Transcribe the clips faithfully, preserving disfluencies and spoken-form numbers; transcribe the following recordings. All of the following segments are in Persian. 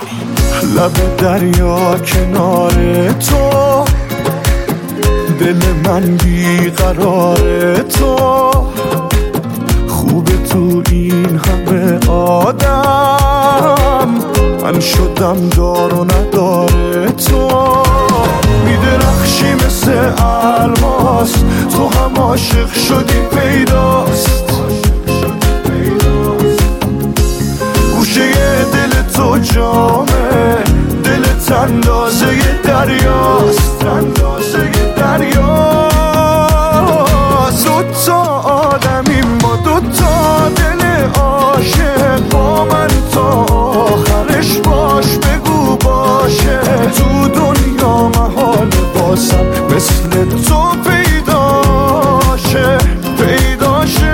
لب دریا کنار تو، دل من بیقرار تو، خوبه تو این همه آدم، من شدم دار و نداره تو. میدرخشی مثل الماس، تو هم عاشق شدی پیداست، گوشه دل تو جامه، دلت اندازه دریاست، اندازه دریاست. دوتا آدمی ما، دوتا دل عاشق، با من تا آخرش باش بگو باشه. تو دنیا محال باسم مثل تو پیداشه، پیداشه.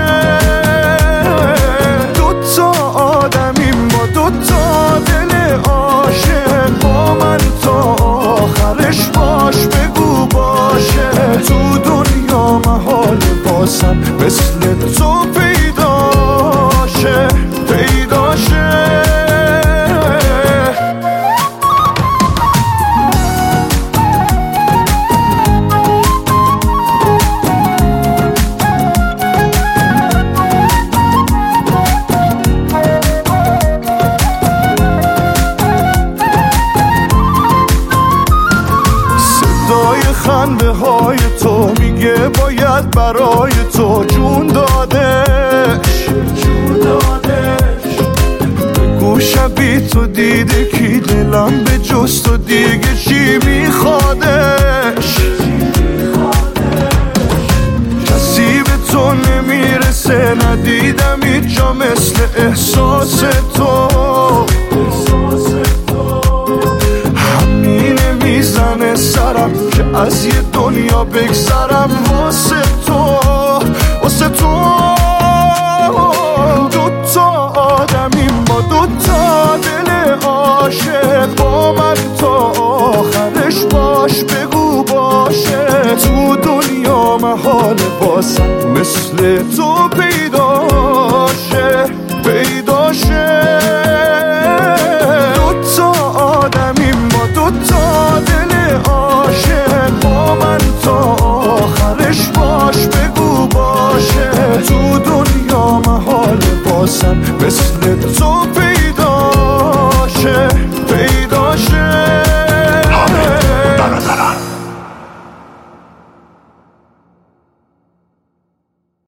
دوتا آدمی ما، دوتا دل عاشق، با من تا آخرش باش بگو باشه. تو دنیا محال باسم مثل تو پیداشه، پیداشه. خنده های تو میگه باید برای تو جون دادش، جون دادش. بگو شبی تو دیده کی دلم به جز تو دیگه چی میخوادش. کسی به تو نمیرسه، ندیدم هیچ جا مثل احساس تو. همینه میزنه سرم که از یه دنیا بگذرم واسه تو، واسه تو. دوتا آدمی ما، دوتا دل عاشق، با من تا آخرش باش بگو باشه. تو دنیا محال باسم مثل تو